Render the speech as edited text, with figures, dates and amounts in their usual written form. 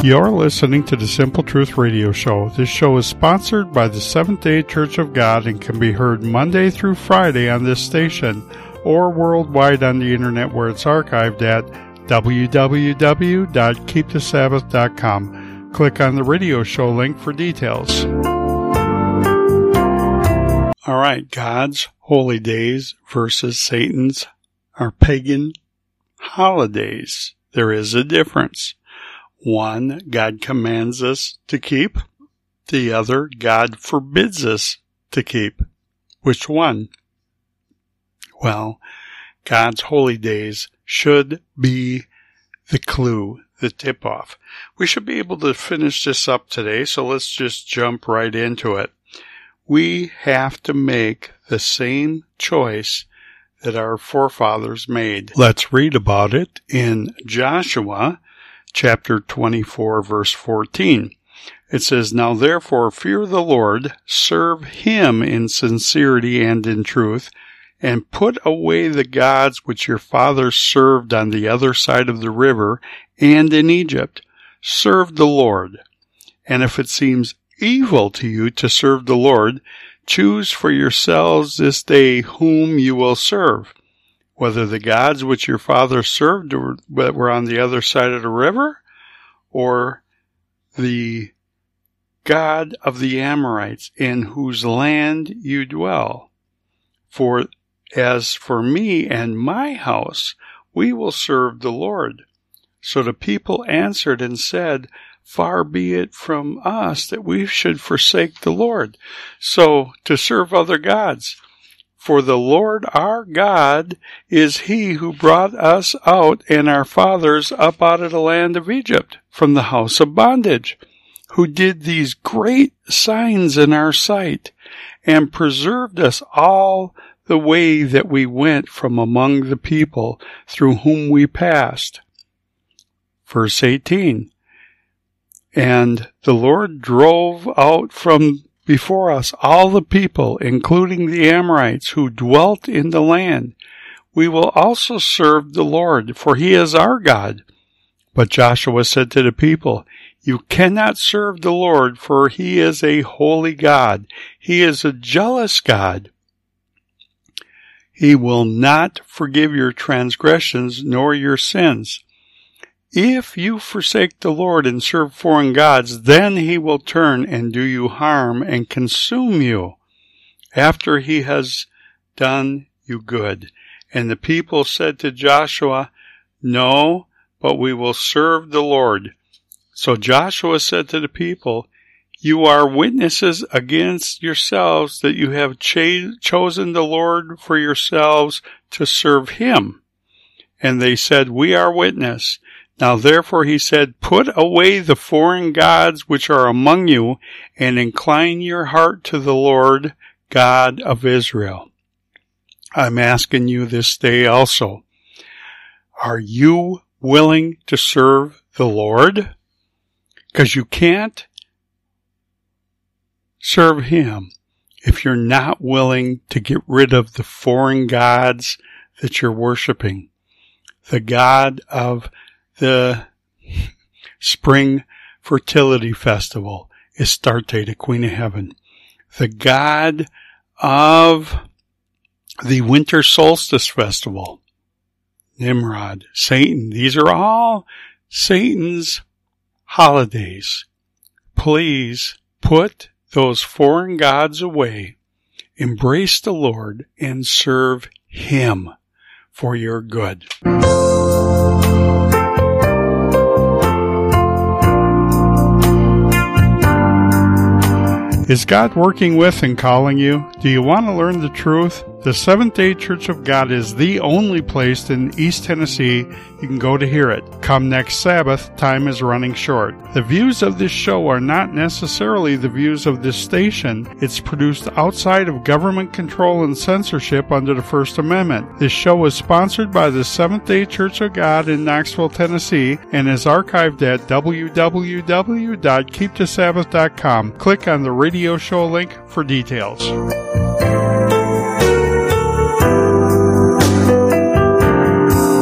You're listening to the Simple Truth Radio Show. This show is sponsored by the Seventh-day Church of God and can be heard Monday through Friday on this station or worldwide on the internet where it's archived at www.keepthesabbath.com. Click on the radio show link for details. All right, God's holy days versus Satan's or pagan holidays. There is a difference. One, God commands us to keep. The other, God forbids us to keep. Which one? Well, God's holy days should be the clue, the tip-off. We should be able to finish this up today, so let's just jump right into it. We have to make the same choice that our forefathers made. Let's read about it in Joshua chapter 24, verse 14. It says, "Now therefore fear the Lord, serve him in sincerity and in truth, and put away the gods which your fathers served on the other side of the river and in Egypt. Serve the Lord. And if it seems evil to you to serve the Lord, choose for yourselves this day whom you will serve, whether the gods which your fathers served that were on the other side of the river, or the God of the Amorites in whose land you dwell. For as for me and my house, we will serve the Lord." So the people answered and said, "Far be it from us that we should forsake the Lord, so to serve other gods. For the Lord our God is he who brought us out and our fathers up out of the land of Egypt from the house of bondage, who did these great signs in our sight, and preserved us all the way that we went from among the people through whom we passed." Verse 18, "And the Lord drove out from before us all the people, including the Amorites, who dwelt in the land. We will also serve the Lord, for he is our God." But Joshua said to the people, "You cannot serve the Lord, for he is a holy God. He is a jealous God. He will not forgive your transgressions nor your sins. If you forsake the Lord and serve foreign gods, then he will turn and do you harm and consume you after he has done you good." And the people said to Joshua, "No, but we will serve the Lord." So Joshua said to the people, "You are witnesses against yourselves that you have chosen the Lord for yourselves to serve him." And they said, "We are witness." Now therefore he said, "Put away the foreign gods which are among you, and incline your heart to the Lord God of Israel." I'm asking you this day also, are you willing to serve the Lord? Because you can't serve him if you're not willing to get rid of the foreign gods that you're worshiping. The God of the Spring Fertility Festival, Astarte, the Queen of Heaven. The God of the Winter Solstice Festival, Nimrod, Satan. These are all Satan's holidays. Please put those foreign gods away, embrace the Lord, and serve him for your good. Is God working with and calling you? Do you want to learn the truth? The Seventh-day Church of God is the only place in East Tennessee you can go to hear it. Come next Sabbath, time is running short. The views of this show are not necessarily the views of this station. It's produced outside of government control and censorship under the First Amendment. This show is sponsored by the Seventh-day Church of God in Knoxville, Tennessee, and is archived at www.keepthesabbath.com. Click on the radio show link for details.